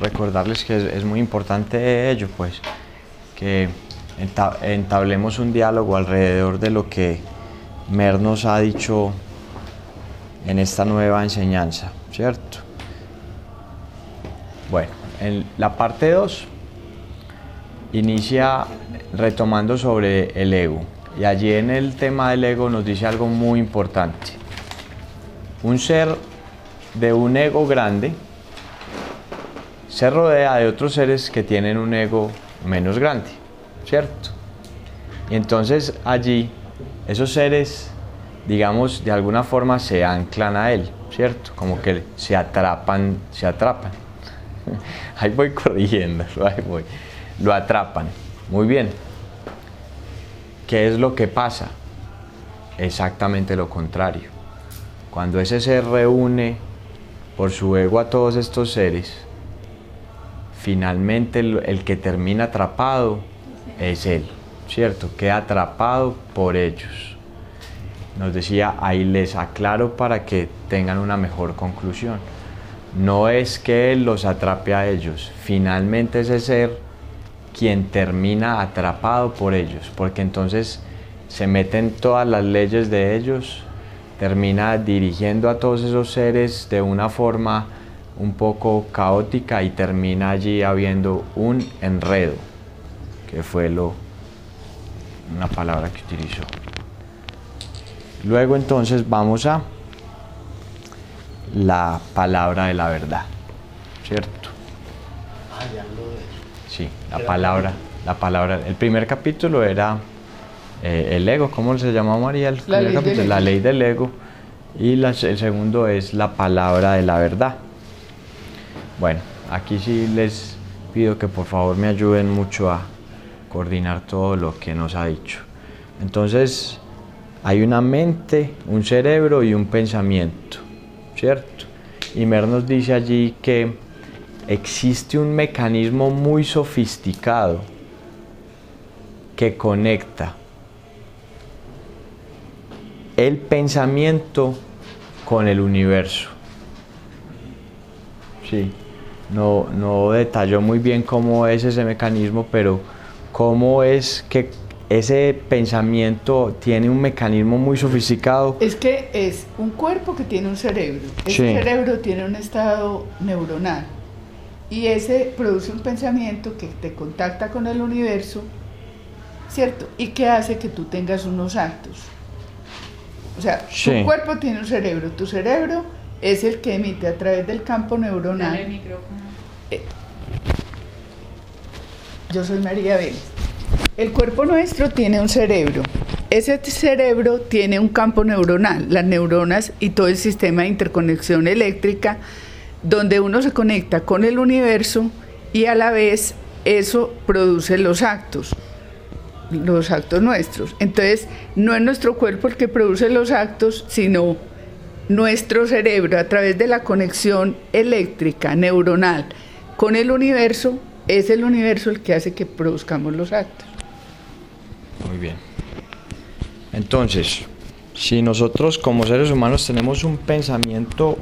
recordarles que es muy importante ello, pues, que entablemos un diálogo alrededor de lo que Mer nos ha dicho en esta nueva enseñanza, ¿cierto? Bueno, en la parte 2 inicia retomando sobre el ego, y allí en el tema del ego nos dice algo muy importante. Un ser de un ego grande se rodea de otros seres que tienen un ego menos grande, ¿cierto? Y entonces allí esos seres, digamos, de alguna forma se anclan a él, ¿cierto? Como que se atrapan. Ahí voy corrigiendo, ahí voy. Lo atrapan. Muy bien. ¿Qué es lo que pasa? Exactamente lo contrario. Cuando ese ser reúne por su ego a todos estos seres, finalmente el que termina atrapado es él, ¿cierto? Queda atrapado por ellos. Nos decía, ahí les aclaro para que tengan una mejor conclusión. No es que él los atrape a ellos, finalmente ese ser quien termina atrapado por ellos, porque entonces se meten todas las leyes de ellos, termina dirigiendo a todos esos seres de una forma un poco caótica y termina allí habiendo un enredo, que fue una palabra que utilizó. Luego entonces vamos a la palabra de la verdad, ¿cierto? Sí, la palabra, el primer capítulo era el ego, ¿cómo se llama, María? La ley del ego, y el segundo es la palabra de la verdad. Bueno, aquí sí les pido que por favor me ayuden mucho a coordinar todo lo que nos ha dicho. Entonces, hay una mente, un cerebro y un pensamiento, ¿cierto? Y Mer nos dice allí que existe un mecanismo muy sofisticado que conecta el pensamiento con el universo. Sí, no detalló muy bien cómo es ese mecanismo, pero cómo es que ese pensamiento tiene un mecanismo muy sofisticado. Es que es un cuerpo que tiene un cerebro. Ese cerebro tiene un estado neuronal y ese produce un pensamiento que te contacta con el universo, ¿cierto? Y que hace que tú tengas unos actos. O sea, tu cuerpo tiene un cerebro, tu cerebro es el que emite a través del campo neuronal. Dale el micrófono. Yo soy María Vélez. El cuerpo nuestro tiene un cerebro. Ese cerebro tiene un campo neuronal, las neuronas y todo el sistema de interconexión eléctrica, donde uno se conecta con el universo y a la vez eso produce los actos nuestros. Entonces, no es nuestro cuerpo el que produce los actos, sino nuestro cerebro a través de la conexión eléctrica, neuronal, con el universo. Es el universo el que hace que produzcamos los actos. Muy bien. Entonces, si nosotros como seres humanos tenemos un pensamiento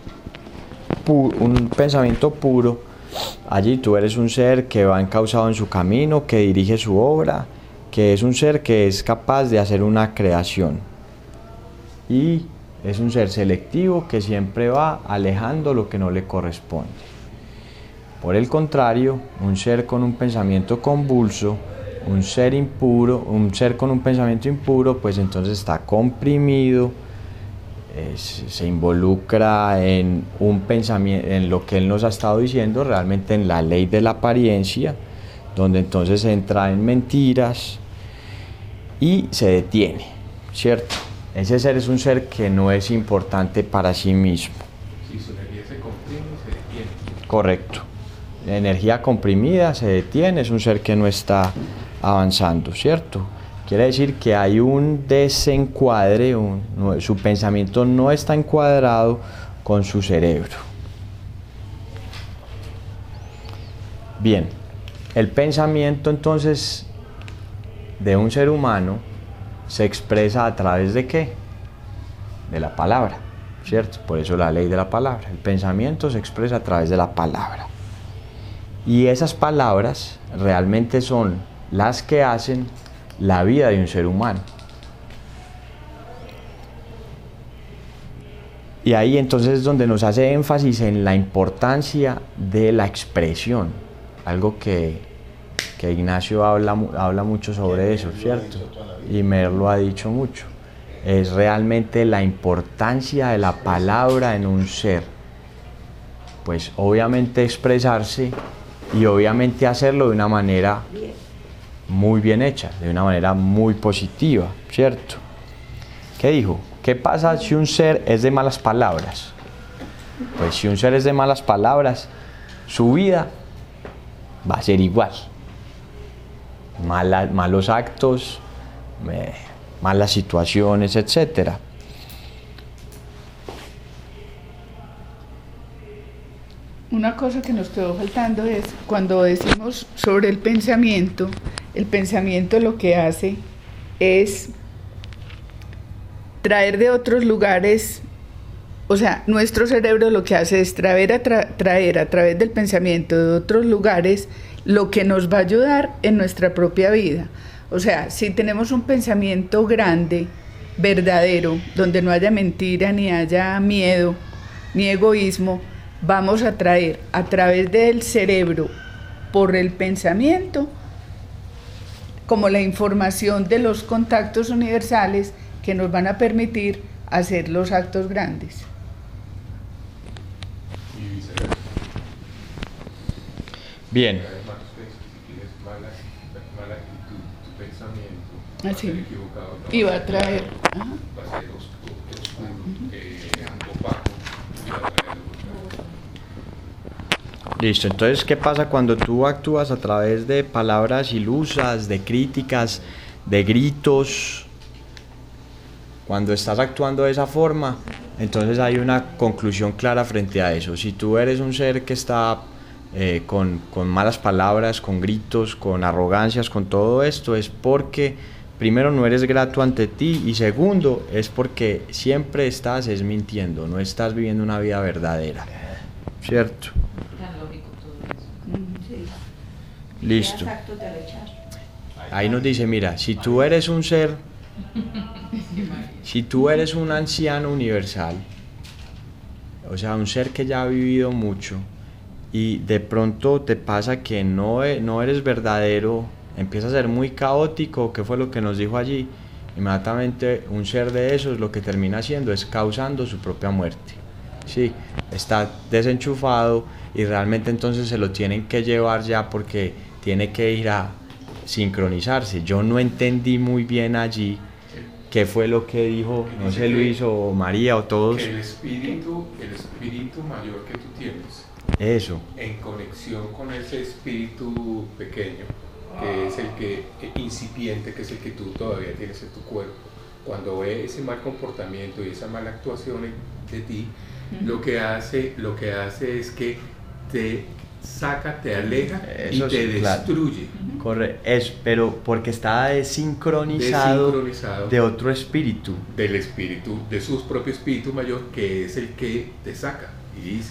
puro, allí tú eres un ser que va encauzado en su camino, que dirige su obra, que es un ser que es capaz de hacer una creación. Y es un ser selectivo que siempre va alejando lo que no le corresponde. Por el contrario, un ser con un pensamiento convulso, un ser impuro, un ser con un pensamiento impuro, pues entonces está comprimido, se involucra en un pensamiento, en lo que él nos ha estado diciendo, realmente en la ley de la apariencia, donde entonces entra en mentiras y se detiene, ¿cierto? Ese ser es un ser que no es importante para sí mismo. Si su energía se comprime, se detiene. Correcto. La energía comprimida se detiene, es un ser que no está avanzando, ¿cierto? Quiere decir que hay un desencuadre, su pensamiento no está encuadrado con su cerebro. Bien, el pensamiento entonces de un ser humano se expresa a través de ¿qué? De la palabra, ¿cierto? Por eso la ley de la palabra. El pensamiento se expresa a través de la palabra. Y esas palabras realmente son las que hacen la vida de un ser humano. Y ahí entonces es donde nos hace énfasis en la importancia de la expresión, algo que Ignacio habla mucho sobre eso, ¿cierto? Y Mer lo ha dicho mucho. Es realmente la importancia de la palabra en un ser. Pues obviamente expresarse y obviamente hacerlo de una manera muy bien hecha, de una manera muy positiva, ¿cierto? ¿Qué dijo? ¿Qué pasa si un ser es de malas palabras? Pues si un ser es de malas palabras, su vida va a ser igual. Malos actos, malas situaciones, etc. Una cosa que nos quedó faltando es cuando decimos sobre el pensamiento lo que hace es traer de otros lugares, o sea, nuestro cerebro lo que hace es traer a través del pensamiento de otros lugares lo que nos va a ayudar en nuestra propia vida. O sea, si tenemos un pensamiento grande, verdadero, donde no haya mentira, ni haya miedo, ni egoísmo, vamos a traer a través del cerebro, por el pensamiento, como la información de los contactos universales que nos van a permitir hacer los actos grandes. Y viceversa. Bien. Además, si tienes mala actitud, tu pensamiento Ah, va a sí. ser equivocado. Y va a traer. Ajá. Va a ser oscuro, opaco, y va a traer Listo, entonces, ¿qué pasa cuando tú actúas a través de palabras ilusas, de críticas, de gritos? Cuando estás actuando de esa forma, entonces hay una conclusión clara frente a eso. Si tú eres un ser que está con malas palabras, con gritos, con arrogancias, con todo esto, es porque primero no eres grato ante ti y segundo es porque siempre estás mintiendo, no estás viviendo una vida verdadera, ¿cierto? Tan lógico todo eso. Sí. Listo. Creas actos de rechazo. Ahí nos dice, mira, si tú eres un ser, si tú eres un anciano universal, o sea, un ser que ya ha vivido mucho y de pronto te pasa que no eres verdadero, empieza a ser muy caótico, ¿qué fue lo que nos dijo allí? Inmediatamente un ser de esos lo que termina haciendo es causando su propia muerte. Sí, está desenchufado y realmente entonces se lo tienen que llevar ya porque tiene que ir a sincronizarse. Yo no entendí muy bien allí qué fue lo que dijo, no sé, Luis o María o todos. que el espíritu mayor que tú tienes, Eso. en conexión con ese espíritu pequeño, que es el que incipiente, que es el que tú todavía tienes en tu cuerpo, cuando ve ese mal comportamiento y esa mala actuación de ti, lo que hace es que te saca, te aleja Eso y te sí, claro. destruye. Corre, pero porque está desincronizado de otro espíritu. Del espíritu, de su propio espíritu mayor, que es el que te saca y dice,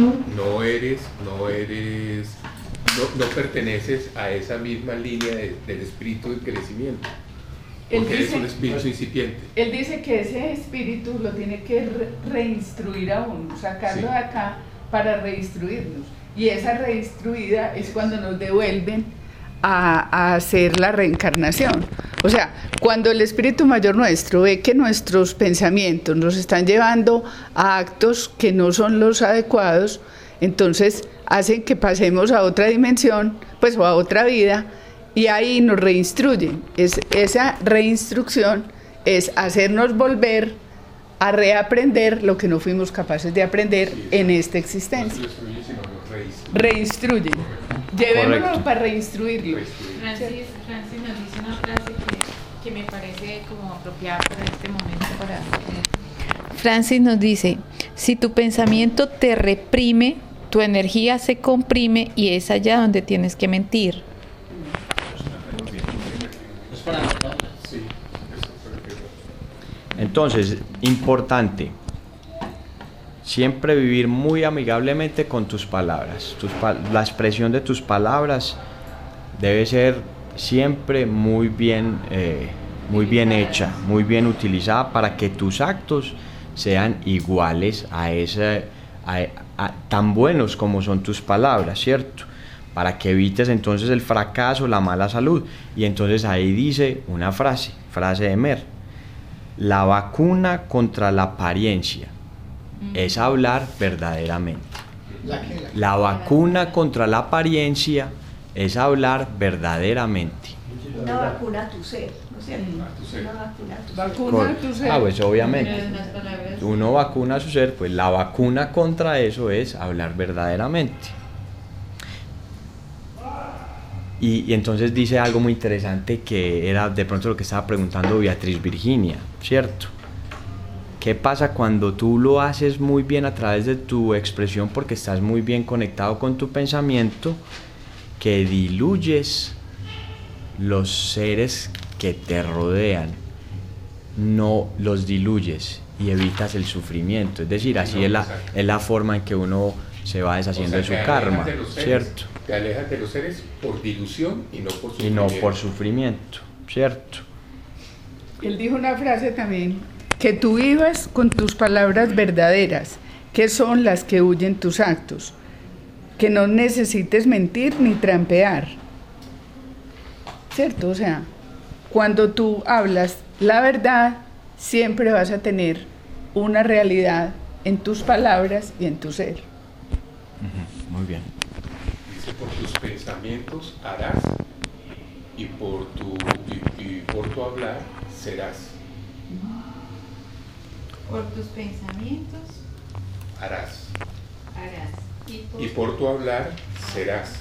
no perteneces a esa misma línea del espíritu de crecimiento, porque eres un espíritu incipiente. Él dice que ese espíritu lo tiene que reinstruir a uno, sacarlo de acá para reinstruirnos. Y esa reinstruida es cuando nos devuelven a hacer la reencarnación. O sea, cuando el espíritu mayor nuestro ve que nuestros pensamientos nos están llevando a actos que no son los adecuados, entonces hacen que pasemos a otra dimensión, pues, o a otra vida, y ahí nos reinstruyen. Esa reinstrucción es hacernos volver a reaprender lo que no fuimos capaces de aprender en esta existencia. No se destruye, sino lo Reinstruyen. Llevémoslo Correcto. para reinstruirlo. Francis nos dice una frase que me parece como apropiada para este momento. Francis nos dice, si tu pensamiento te reprime, tu energía se comprime y es allá donde tienes que mentir. Entonces, importante, siempre vivir muy amigablemente con tus palabras. La expresión de tus palabras debe ser siempre muy bien hecha, muy bien utilizada para que tus actos sean iguales tan buenos como son tus palabras, ¿cierto? Para que evites entonces el fracaso, la mala salud. Y entonces ahí dice una frase de Mer: la vacuna contra la apariencia es hablar verdaderamente. La vacuna contra la apariencia es hablar verdaderamente. Una vacuna a tu ser, ¿no es cierto? Una vacuna a tu ser. Pues obviamente uno vacuna a su ser, pues la vacuna contra eso es hablar verdaderamente. Y entonces dice algo muy interesante, que era de pronto lo que estaba preguntando Beatriz Virginia, ¿cierto? ¿Qué pasa cuando tú lo haces muy bien a través de tu expresión, porque estás muy bien conectado con tu pensamiento, que diluyes los seres que te rodean? No los diluyes y evitas el sufrimiento. Es decir, así es la forma en que uno se va deshaciendo de su karma, ¿cierto? Te alejas de los seres por dilución y no por sufrimiento. Y no por sufrimiento, ¿cierto? Él dijo una frase también: que tú vivas con tus palabras verdaderas, que son las que huyen tus actos, que no necesites mentir ni trampear, ¿cierto? O sea, cuando tú hablas la verdad, siempre vas a tener una realidad en tus palabras y en tu ser. Muy bien. Dice: por tus pensamientos harás, y por tu hablar serás. Por tus pensamientos Harás. harás. Y por tu hablar serás.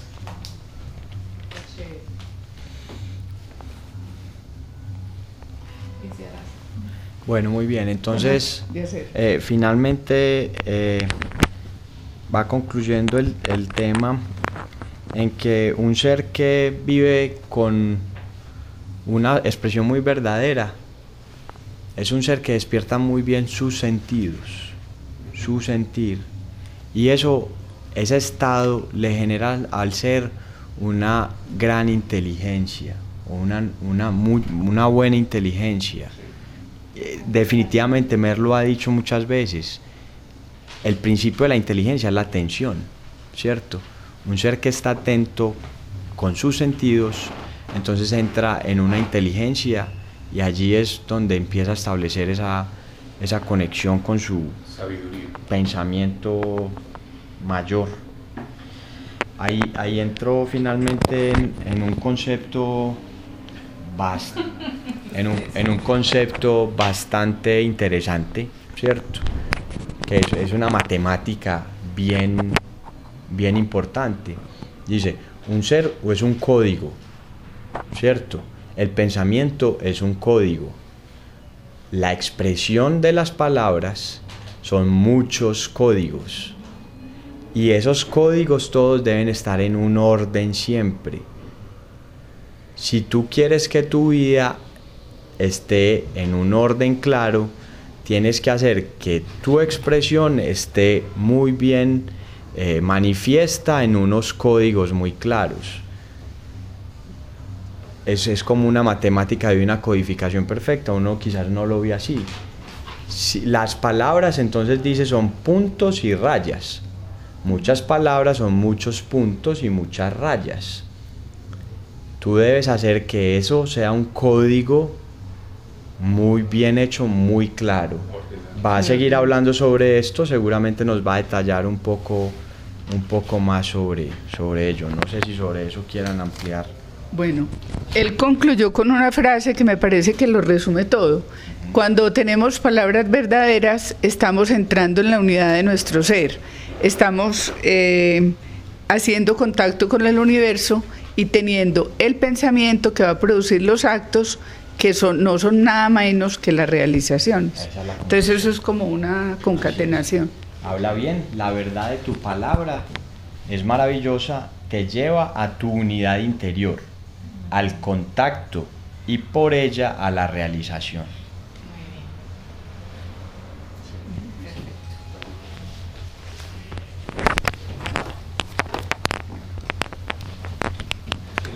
Bueno, muy bien. Entonces, finalmente va concluyendo el tema en que un ser que vive con una expresión muy verdadera es un ser que despierta muy bien sus sentidos, su sentir, y ese estado le genera al ser una gran inteligencia, o una buena inteligencia. Definitivamente Mer lo ha dicho muchas veces, el principio de la inteligencia es la atención, ¿cierto? Un ser que está atento con sus sentidos, entonces entra en una inteligencia, y allí es donde empieza a establecer esa conexión con su sabiduría, pensamiento mayor. Ahí entró finalmente en un concepto en un concepto bastante interesante, ¿cierto? Que es una matemática bien importante. Dice, un ser es un código, ¿cierto? El pensamiento es un código. La expresión de las palabras son muchos códigos. Y esos códigos todos deben estar en un orden siempre. Si tú quieres que tu vida esté en un orden claro, tienes que hacer que tu expresión esté muy bien manifiesta en unos códigos muy claros. Es como una matemática de una codificación perfecta. Uno quizás no lo ve así. Las palabras, entonces dice, son puntos y rayas. Muchas palabras son muchos puntos y muchas rayas. Tú debes hacer que eso sea un código muy bien hecho, muy claro. Va a seguir hablando sobre esto, seguramente nos va a detallar un poco más sobre ello. No sé si sobre eso quieran ampliar. Bueno, él concluyó con una frase que me parece que lo resume todo. Cuando tenemos palabras verdaderas, estamos entrando en la unidad de nuestro ser. Estamos haciendo contacto con el universo y teniendo el pensamiento que va a producir los actos que no son nada menos que las realizaciones. Entonces eso es como una concatenación. Habla bien, la verdad de tu palabra es maravillosa, te lleva a tu unidad interior, al contacto y por ella a la realización.